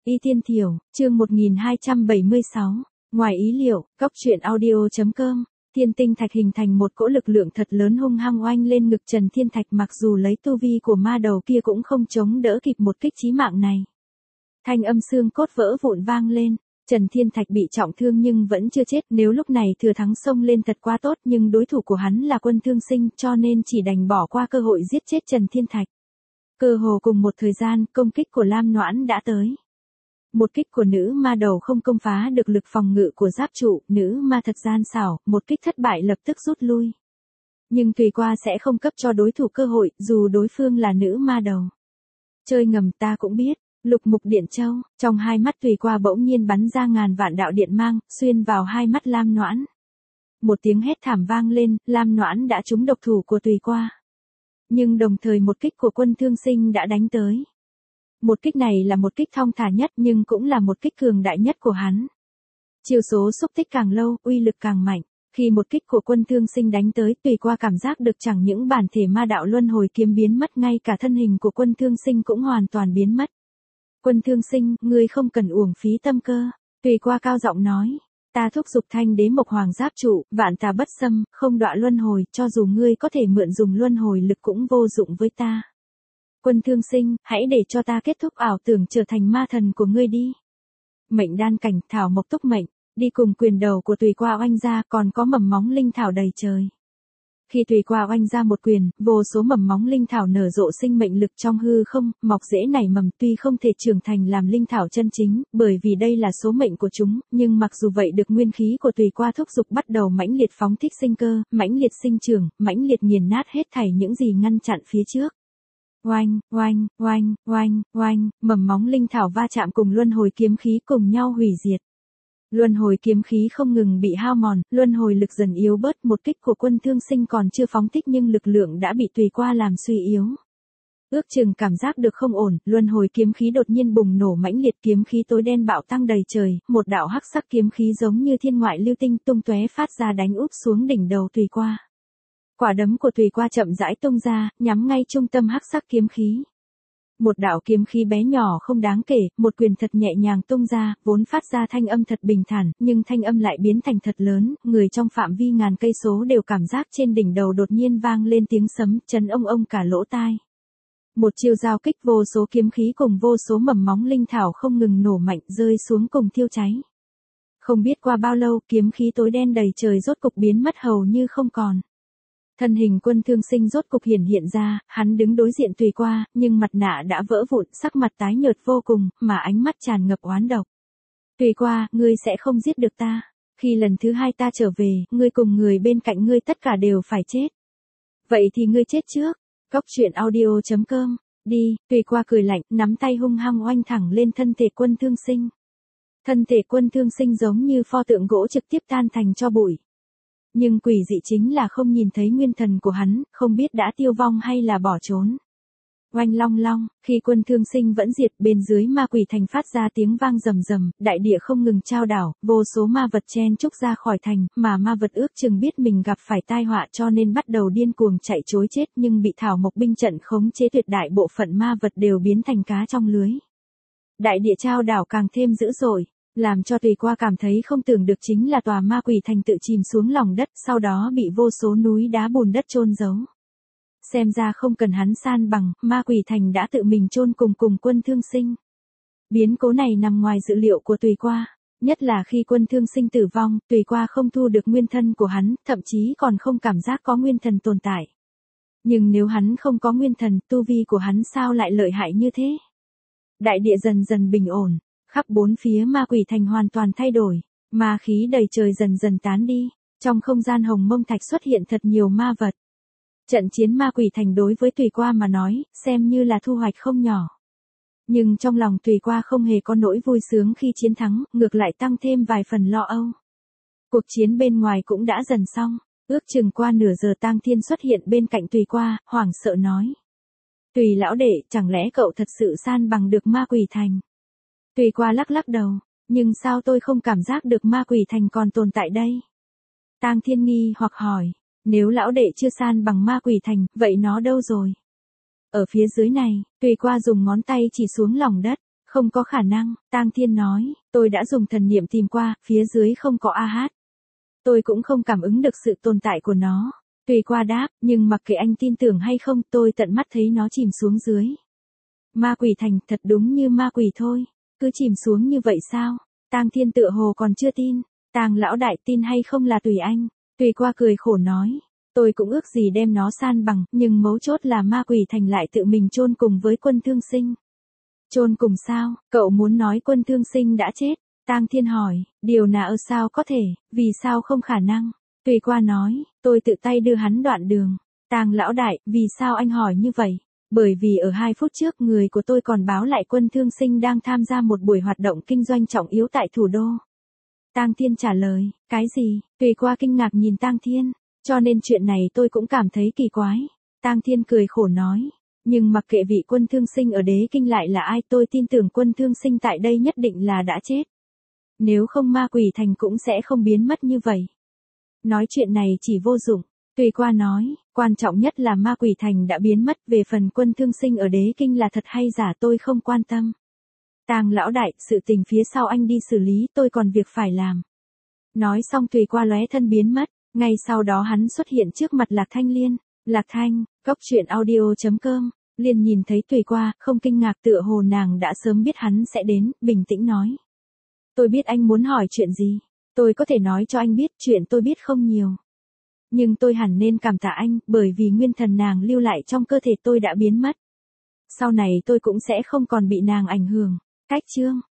Y Tiên Thiểu, chương 1276. Ngoài ý liệu, Cóc truyện audio.com. Thiên tinh thạch hình thành một cỗ lực lượng thật lớn hung hăng oanh lên ngực Trần Thiên Thạch, mặc dù lấy tu vi của ma đầu kia cũng không chống đỡ kịp một kích chí mạng này. Thanh âm xương cốt vỡ vụn vang lên. Trần Thiên Thạch bị trọng thương nhưng vẫn chưa chết, nếu lúc này thừa thắng xông lên thật quá tốt, nhưng đối thủ của hắn là Quân Thương Sinh, cho nên chỉ đành bỏ qua cơ hội giết chết Trần Thiên Thạch. Cơ hồ cùng một thời gian, công kích của Lam Noãn đã tới. Một kích của nữ ma đầu không công phá được lực phòng ngự của giáp trụ, nữ ma thật gian xảo, một kích thất bại lập tức rút lui. Nhưng Tùy Qua sẽ không cấp cho đối thủ cơ hội, dù đối phương là nữ ma đầu. Chơi ngầm ta cũng biết. Lục mục điện châu, trong hai mắt Tùy Qua bỗng nhiên bắn ra ngàn vạn đạo điện mang, xuyên vào hai mắt Lam Noãn. Một tiếng hét thảm vang lên, Lam Noãn đã trúng độc thủ của Tùy Qua. Nhưng đồng thời một kích của Quân Thương Sinh đã đánh tới. Một kích này là một kích thong thả nhất nhưng cũng là một kích cường đại nhất của hắn. Chiêu số xúc tích càng lâu, uy lực càng mạnh. Khi một kích của Quân Thương Sinh đánh tới, Tùy Qua cảm giác được chẳng những bản thể ma đạo luân hồi kiếm biến mất, ngay cả thân hình của Quân Thương Sinh cũng hoàn toàn biến mất. Quân Thương Sinh, ngươi không cần uổng phí tâm cơ. Tùy Qua cao giọng nói. Ta thúc giục Thanh Đế Mộc Hoàng giáp trụ, vạn tà bất xâm, không đọa luân hồi, cho dù ngươi có thể mượn dùng luân hồi lực cũng vô dụng với ta. Quân Thương Sinh, hãy để cho ta kết thúc ảo tưởng trở thành ma thần của ngươi đi. Mệnh đan cảnh, thảo mộc túc mệnh, đi cùng quyền đầu của Tùy Qua oanh ra, còn có mầm móng linh thảo đầy trời. Khi Tùy Qua oanh ra một quyền, vô số mầm móng linh thảo nở rộ sinh mệnh lực trong hư không, mọc rễ nảy mầm, tuy không thể trưởng thành làm linh thảo chân chính, bởi vì đây là số mệnh của chúng, nhưng mặc dù vậy được nguyên khí của Tùy Qua thúc giục bắt đầu mãnh liệt phóng thích sinh cơ, mãnh liệt sinh trưởng, mãnh liệt nghiền nát hết thảy những gì ngăn chặn phía trước. Oanh, oanh, oanh, oanh, oanh, mầm móng linh thảo va chạm cùng luân hồi kiếm khí cùng nhau hủy diệt. Luân hồi kiếm khí không ngừng bị hao mòn, luân hồi lực dần yếu bớt, một kích của Quân Thương Sinh còn chưa phóng thích nhưng lực lượng đã bị Tùy Qua làm suy yếu. Ước chừng cảm giác được không ổn, luân hồi kiếm khí đột nhiên bùng nổ mãnh liệt, kiếm khí tối đen bạo tăng đầy trời, một đạo hắc sắc kiếm khí giống như thiên ngoại lưu tinh tung tóe phát ra đánh úp xuống đỉnh đầu Tùy Qua. Quả đấm của Tùy Qua chậm rãi tung ra, nhắm ngay trung tâm hắc sắc kiếm khí. Một đạo kiếm khí bé nhỏ không đáng kể, một quyền thật nhẹ nhàng tung ra, vốn phát ra thanh âm thật bình thản, nhưng thanh âm lại biến thành thật lớn, người trong phạm vi ngàn cây số đều cảm giác trên đỉnh đầu đột nhiên vang lên tiếng sấm, chấn ông cả lỗ tai. Một chiêu giao kích, vô số kiếm khí cùng vô số mầm móng linh thảo không ngừng nổ mạnh rơi xuống cùng thiêu cháy. Không biết qua bao lâu, kiếm khí tối đen đầy trời rốt cục biến mất hầu như không còn. Thân hình Quân Thương Sinh rốt cục hiện ra, hắn đứng đối diện Tùy Qua, nhưng mặt nạ đã vỡ vụn, sắc mặt tái nhợt vô cùng, mà ánh mắt tràn ngập oán độc. Tùy Qua, ngươi sẽ không giết được ta. Khi lần thứ hai ta trở về, ngươi cùng người bên cạnh ngươi tất cả đều phải chết. Vậy thì ngươi chết trước. Cóc truyện audio.com. Đi, Tùy Qua cười lạnh, nắm tay hung hăng oanh thẳng lên thân thể Quân Thương Sinh. Thân thể Quân Thương Sinh giống như pho tượng gỗ trực tiếp tan thành tro bụi. Nhưng quỷ dị chính là không nhìn thấy nguyên thần của hắn, không biết đã tiêu vong hay là bỏ trốn. Oanh long long, khi Quân Thương Sinh vẫn diệt, bên dưới ma quỷ thành phát ra tiếng vang rầm rầm, đại địa không ngừng chao đảo, vô số ma vật chen chúc ra khỏi thành, mà ma vật ước chừng biết mình gặp phải tai họa cho nên bắt đầu điên cuồng chạy trối chết, nhưng bị thảo mộc binh trận khống chế, tuyệt đại bộ phận ma vật đều biến thành cá trong lưới. Đại địa chao đảo càng thêm dữ dội. Làm cho Tùy Qua cảm thấy không tưởng được chính là tòa ma quỷ thành tự chìm xuống lòng đất, sau đó bị vô số núi đá bùn đất chôn giấu. Xem ra không cần hắn san bằng, ma quỷ thành đã tự mình chôn cùng Quân Thương Sinh. Biến cố này nằm ngoài dự liệu của Tùy Qua, nhất là khi Quân Thương Sinh tử vong, Tùy Qua không thu được nguyên thân của hắn, thậm chí còn không cảm giác có nguyên thần tồn tại. Nhưng nếu hắn không có nguyên thần, tu vi của hắn sao lại lợi hại như thế? Đại địa dần dần bình ổn. Khắp bốn phía ma quỷ thành hoàn toàn thay đổi, ma khí đầy trời dần dần tán đi, trong không gian hồng mông thạch xuất hiện thật nhiều ma vật. Trận chiến ma quỷ thành đối với Tùy Qua mà nói, xem như là thu hoạch không nhỏ. Nhưng trong lòng Tùy Qua không hề có nỗi vui sướng khi chiến thắng, ngược lại tăng thêm vài phần lo âu. Cuộc chiến bên ngoài cũng đã dần xong, ước chừng qua nửa giờ Tang Thiên xuất hiện bên cạnh Tùy Qua, hoảng sợ nói. Tùy lão đệ, chẳng lẽ cậu thật sự san bằng được ma quỷ thành? Tùy Qua lắc đầu, nhưng sao tôi không cảm giác được ma quỷ thành còn tồn tại đây? Tang Thiên nghi hoặc hỏi, nếu lão đệ chưa san bằng ma quỷ thành, vậy nó đâu rồi? Ở phía dưới này, Tùy Qua dùng ngón tay chỉ xuống lòng đất, Không có khả năng, Tang Thiên nói, tôi đã dùng thần niệm tìm qua, phía dưới không có AH. Tôi cũng không cảm ứng được sự tồn tại của nó. Tùy Qua đáp, nhưng mặc kệ anh tin tưởng hay không, tôi tận mắt thấy nó chìm xuống dưới. Ma quỷ thành, thật đúng như ma quỷ thôi. Cứ chìm xuống như vậy sao? Tang Thiên tựa hồ còn chưa tin. Tang lão đại, tin hay không là tùy anh. Tùy Qua cười khổ nói. Tôi cũng ước gì đem nó san bằng, nhưng mấu chốt là ma quỷ thành lại tự mình chôn cùng với Quân Thương Sinh. Chôn cùng sao? Cậu muốn nói Quân Thương Sinh đã chết? Tang Thiên hỏi, điều nào sao có thể, vì sao không khả năng? Tùy Qua nói, tôi tự tay đưa hắn đoạn đường. Tang lão đại, vì sao anh hỏi như vậy? Bởi vì ở 2 phút trước người của tôi còn báo lại Quân Thương Sinh đang tham gia một buổi hoạt động kinh doanh trọng yếu tại thủ đô. Tang Thiên trả lời, cái gì? Tùy Qua kinh ngạc nhìn Tang Thiên, cho nên chuyện này tôi cũng cảm thấy kỳ quái. Tang Thiên cười khổ nói, nhưng mặc kệ vị Quân Thương Sinh ở Đế Kinh lại là ai, tôi tin tưởng Quân Thương Sinh tại đây nhất định là đã chết. Nếu không ma quỷ thành cũng sẽ không biến mất như vậy. Nói chuyện này chỉ vô dụng. Tùy Qua nói, quan trọng nhất là ma quỷ thành đã biến mất, về phần Quân Thương Sinh ở Đế Kinh là thật hay giả tôi không quan tâm. Tang lão đại, sự tình phía sau anh đi xử lý, tôi còn việc phải làm. Nói xong Tùy Qua lóe thân biến mất, ngay sau đó hắn xuất hiện trước mặt Lạc Thanh Liên. Lạc Thanh, cốc truyện audio.com. Liên nhìn thấy Tùy Qua, không kinh ngạc, tựa hồ nàng đã sớm biết hắn sẽ đến, bình tĩnh nói. Tôi biết anh muốn hỏi chuyện gì. Tôi có thể nói cho anh biết, chuyện tôi biết không nhiều. Nhưng tôi hẳn nên cảm tạ anh, bởi vì nguyên thần nàng lưu lại trong cơ thể tôi đã biến mất. Sau này tôi cũng sẽ không còn bị nàng ảnh hưởng. Cách chương